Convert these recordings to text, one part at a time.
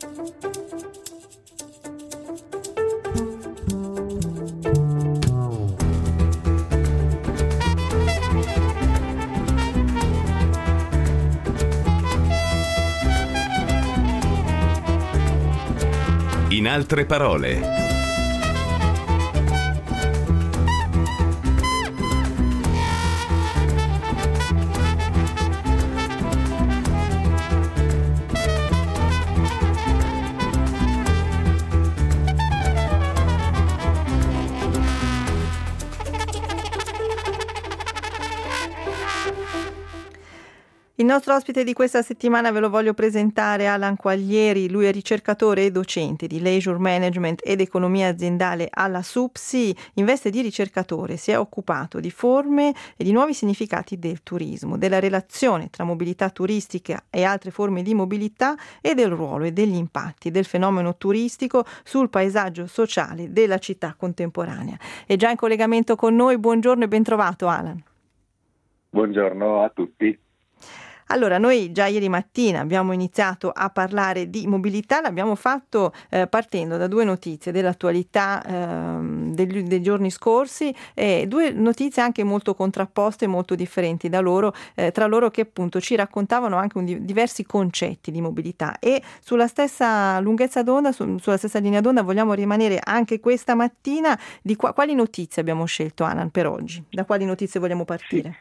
In altre parole. Il nostro ospite di questa settimana ve lo voglio presentare, Alan Quaglieri. Lui è ricercatore e docente di Leisure Management ed Economia Aziendale alla SUPSI. In veste di ricercatore si è occupato di forme e di nuovi significati del turismo, della relazione tra mobilità turistica e altre forme di mobilità e del ruolo e degli impatti del fenomeno turistico sul paesaggio sociale della città contemporanea. È già in collegamento con noi. Buongiorno e ben trovato, Alan. Buongiorno a tutti. Allora, noi già ieri mattina abbiamo iniziato a parlare di mobilità, l'abbiamo fatto partendo da due notizie dell'attualità dei giorni scorsi, due notizie anche molto contrapposte e molto differenti da loro, tra loro, che appunto ci raccontavano anche diversi concetti di mobilità, e sulla stessa lunghezza d'onda, sulla stessa linea d'onda vogliamo rimanere anche questa mattina. Quali notizie abbiamo scelto, Alan, per oggi? Da quali notizie vogliamo partire?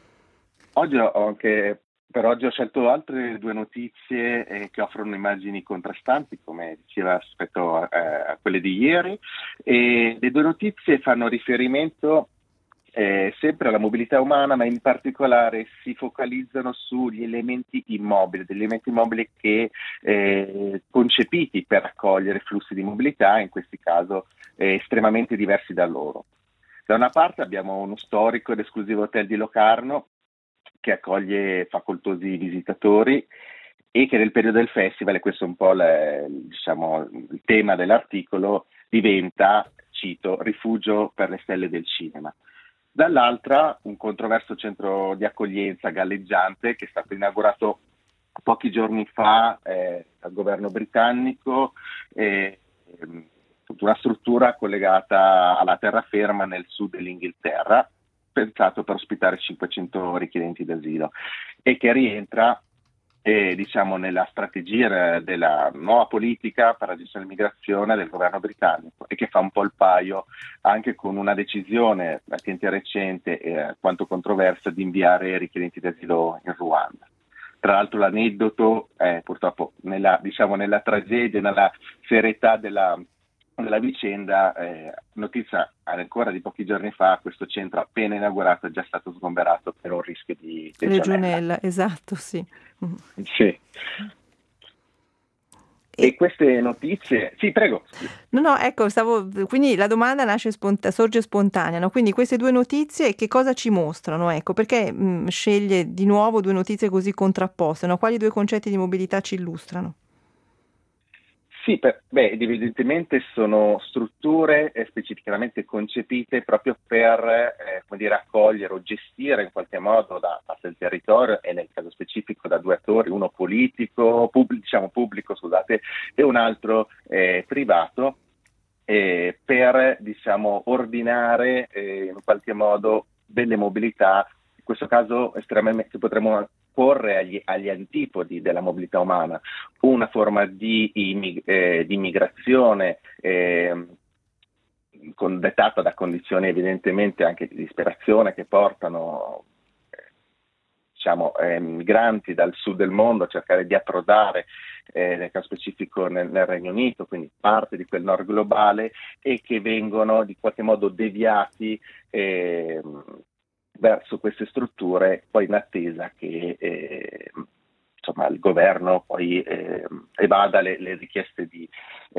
Sì. Per oggi ho scelto altre due notizie che offrono immagini contrastanti, come diceva, rispetto a quelle di ieri, e le due notizie fanno riferimento sempre alla mobilità umana, ma in particolare si focalizzano sugli elementi immobili, degli elementi immobili che concepiti per accogliere flussi di mobilità, in questo caso estremamente diversi da loro. Da una parte abbiamo uno storico ed esclusivo hotel di Locarno, che accoglie facoltosi visitatori e che nel periodo del festival, e questo è un po' il tema dell'articolo, diventa, cito, rifugio per le stelle del cinema. Dall'altra un controverso centro di accoglienza galleggiante che è stato inaugurato pochi giorni fa dal governo britannico, una struttura collegata alla terraferma nel sud dell'Inghilterra, pensato per ospitare 500 richiedenti d'asilo, e che rientra nella strategia della nuova politica per la gestione dell'immigrazione del governo britannico, e che fa un po' il paio anche con una decisione relativamente recente e quanto controversa di inviare richiedenti d'asilo in Ruanda. Tra l'altro l'aneddoto purtroppo nella tragedia, nella serietà della vicenda, notizia ancora di pochi giorni fa, questo centro appena inaugurato è già stato sgomberato per un rischio di legionella. Esatto, sì. Sì. E queste notizie... Sì, prego. No, ecco, quindi la domanda sorge spontanea, no? Quindi queste due notizie che cosa ci mostrano? Ecco, perché sceglie di nuovo due notizie così contrapposte, no? Quali due concetti di mobilità ci illustrano? Sì, evidentemente sono strutture specificamente concepite proprio per accogliere o gestire in qualche modo da parte del territorio, e nel caso specifico da due attori, uno pubblico, e un altro privato, per ordinare in qualche modo delle mobilità, in questo caso estremamente potremmo porre agli antipodi della mobilità umana, una forma di immigrazione dettata da condizioni evidentemente anche di disperazione che portano migranti dal sud del mondo a cercare di approdare nel caso specifico nel Regno Unito, quindi parte di quel nord globale, e che vengono di qualche modo deviati verso queste strutture, poi in attesa che il governo poi evada le richieste di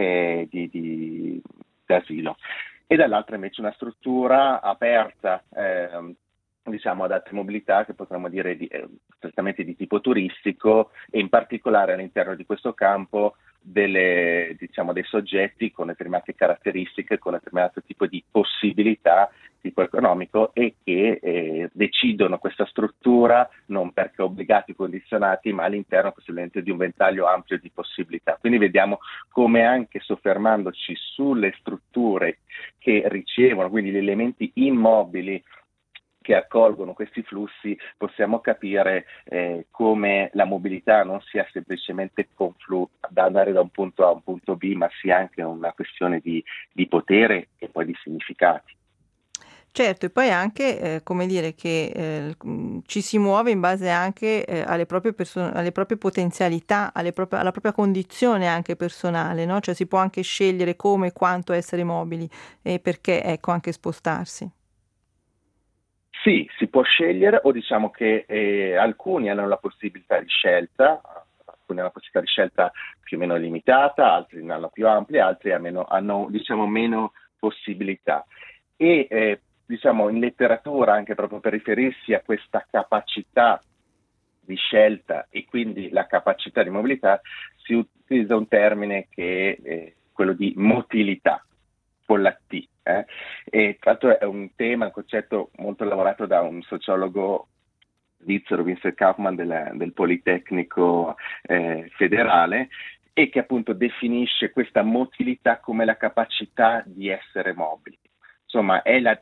asilo. E dall'altra invece una struttura aperta ad altre mobilità, che potremmo dire strettamente di tipo turistico, e in particolare all'interno di questo campo diciamo, dei soggetti con determinate caratteristiche, con determinato tipo di possibilità, tipo economico, e che decidono questa struttura non perché obbligati o condizionati, ma all'interno possibilmente di un ventaglio ampio di possibilità. Quindi vediamo come, anche soffermandoci sulle strutture che ricevono, quindi gli elementi immobili che accolgono questi flussi, possiamo capire come la mobilità non sia semplicemente da andare da un punto A a un punto B, ma sia anche una questione di potere e poi di significati. Certo, e poi anche, come dire, che ci si muove in base anche alle proprie alle proprie potenzialità, alla propria condizione anche personale, no? Cioè si può anche scegliere come e quanto essere mobili e perché, ecco, anche spostarsi. Sì, si può scegliere, o diciamo che alcuni hanno la possibilità di scelta, alcuni hanno la possibilità di scelta più o meno limitata, altri ne hanno più ampie, altri hanno diciamo meno possibilità. E diciamo in letteratura, anche proprio per riferirsi a questa capacità di scelta e quindi la capacità di mobilità, si utilizza un termine che è quello di motilità, con la T. E tra l'altro è un concetto molto lavorato da un sociologo svizzero, Vincent Kaufmann, del Politecnico federale, e che appunto definisce questa motilità come la capacità di essere mobili. Insomma, è la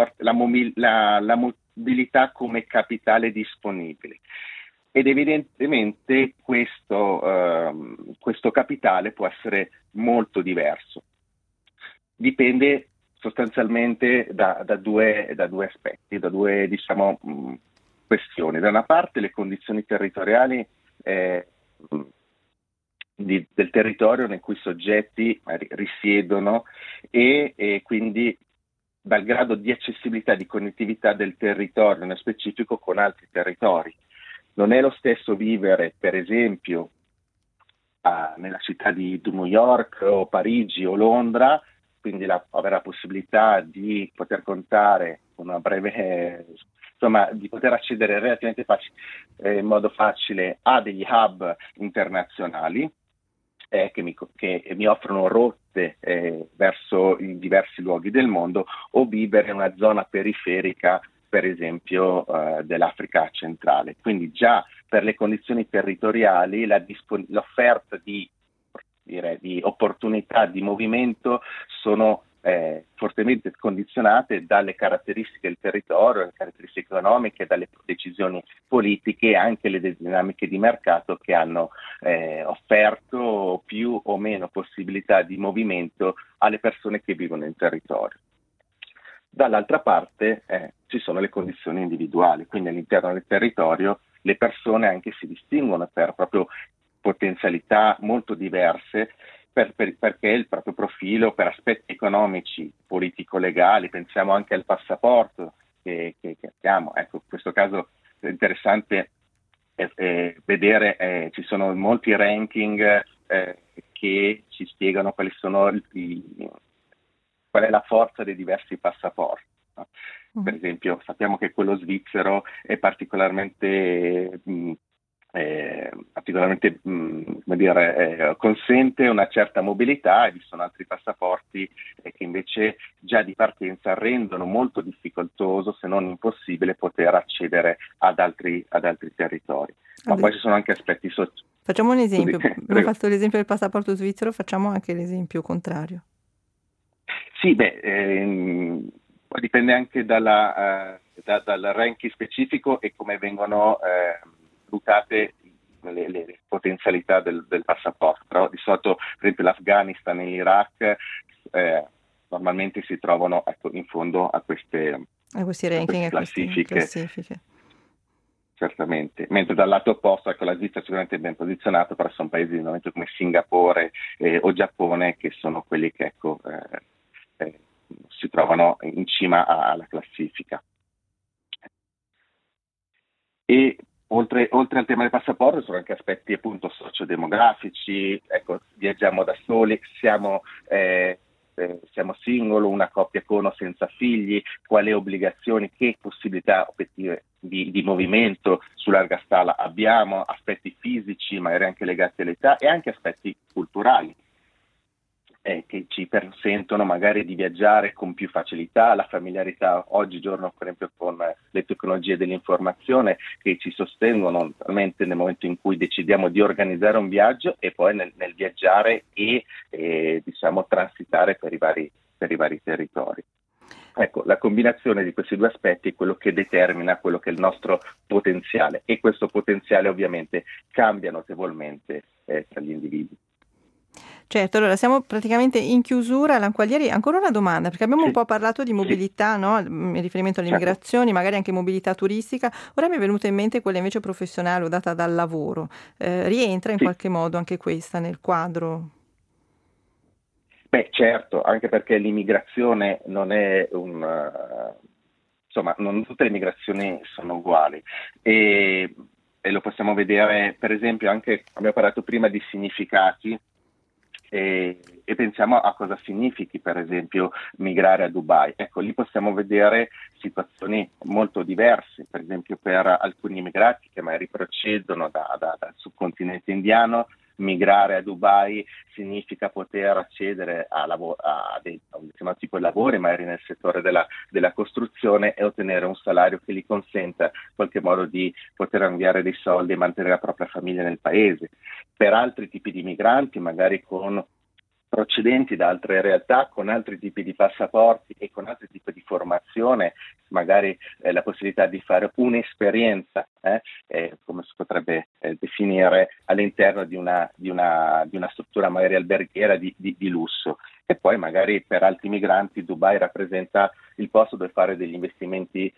mobilità come capitale disponibile. Ed evidentemente questo capitale può essere molto diverso. Dipende sostanzialmente da due aspetti, da due diciamo, questioni. Da una parte le condizioni territoriali del territorio in cui i soggetti risiedono e quindi dal grado di accessibilità, di connettività del territorio nello specifico con altri territori. Non è lo stesso vivere, per esempio, nella città di New York o Parigi o Londra, quindi avere la possibilità di poter contare una breve, insomma, di poter accedere relativamente in modo facile a degli hub internazionali che mi offrono rotte verso i diversi luoghi del mondo, o vivere in una zona periferica, per esempio dell'Africa centrale. Quindi già per le condizioni territoriali l'offerta di opportunità di movimento sono fortemente condizionate dalle caratteristiche del territorio, dalle caratteristiche economiche, dalle decisioni politiche e anche le dinamiche di mercato che hanno offerto più o meno possibilità di movimento alle persone che vivono in territorio. Dall'altra parte ci sono le condizioni individuali, quindi all'interno del territorio le persone anche si distinguono per proprio potenzialità molto diverse, perché il proprio profilo, per aspetti economici, politico-legali, pensiamo anche al passaporto che abbiamo. Ecco, in questo caso è interessante vedere, ci sono molti ranking che ci spiegano quali sono qual è la forza dei diversi passaporti. No? Per esempio, sappiamo che quello svizzero è particolarmente consente una certa mobilità, e vi sono altri passaporti che invece già di partenza rendono molto difficoltoso, se non impossibile, poter accedere ad altri territori. Ma poi ci sono anche aspetti sociali. Facciamo un esempio. Abbiamo fatto l'esempio del passaporto svizzero, facciamo anche l'esempio contrario. Sì, poi dipende anche dal ranking specifico e come vengono valutate le potenzialità del passaporto. Però di solito, per esempio, l'Afghanistan e l'Iraq normalmente si trovano in fondo a questi ranking e classifiche. Certamente, mentre dal lato opposto, la Svizzera sicuramente è ben posizionata, però sono paesi come Singapore o Giappone che sono quelli che si trovano in cima alla classifica. E oltre al tema del passaporto sono anche aspetti appunto sociodemografici, viaggiamo da soli, siamo singolo, una coppia con o senza figli, quali obbligazioni, che possibilità obiettive di movimento su larga scala abbiamo, aspetti fisici magari anche legati all'età e anche aspetti culturali che ci consentono magari di viaggiare con più facilità, la familiarità oggigiorno per esempio con le tecnologie dell'informazione che ci sostengono naturalmente nel momento in cui decidiamo di organizzare un viaggio e poi nel viaggiare e diciamo transitare per i vari territori. Ecco, la combinazione di questi due aspetti è quello che determina quello che è il nostro potenziale e questo potenziale ovviamente cambia notevolmente tra gli individui. Certo, allora siamo praticamente in chiusura. Lanquaglieri, ancora una domanda, perché abbiamo un po' parlato di mobilità, no? In riferimento alle migrazioni, magari anche mobilità turistica. Ora mi è venuta in mente quella invece professionale o data dal lavoro. Rientra in qualche modo anche questa nel quadro? Beh, certo, anche perché l'immigrazione non è insomma, non tutte le migrazioni sono uguali e lo possiamo vedere, per esempio, anche abbiamo parlato prima di significati e pensiamo a cosa significhi, per esempio, migrare a Dubai. Ecco, lì possiamo vedere situazioni molto diverse, per esempio per alcuni immigrati che magari procedono dal subcontinente indiano. Migrare a Dubai significa poter accedere a un determinato tipo di lavori, magari nel settore della costruzione, e ottenere un salario che gli consenta in qualche modo di poter inviare dei soldi e mantenere la propria famiglia nel paese. Per altri tipi di migranti, magari procedenti da altre realtà, con altri tipi di passaporti e con altri tipi di formazione, magari la possibilità di fare un'esperienza, come si potrebbe definire, all'interno di una struttura magari alberghiera di lusso. E poi magari per altri migranti Dubai rappresenta il posto dove fare degli investimenti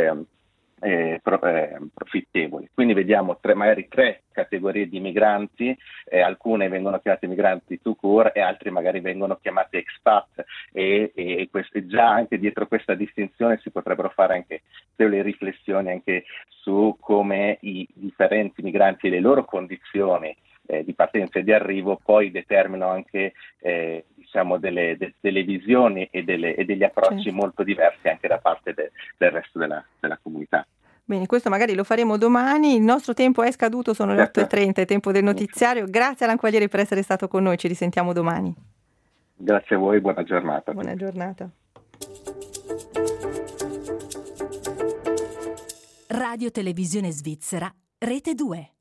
profittevoli. Quindi vediamo magari tre categorie di migranti, alcune vengono chiamate migranti tout court e altre magari vengono chiamate expat e già anche dietro questa distinzione si potrebbero fare anche delle riflessioni anche su come i differenti migranti e le loro condizioni di partenza e di arrivo poi determinano anche diciamo delle visioni e degli approcci molto diversi anche da parte del resto della comunità. Bene, questo magari lo faremo domani. Il nostro tempo è scaduto, sono le 8:30, è tempo del notiziario. Grazie a Lanquaglieri per essere stato con noi, ci risentiamo domani. Grazie a voi, buona giornata. Buona giornata. Radio Televisione Svizzera, Rete 2.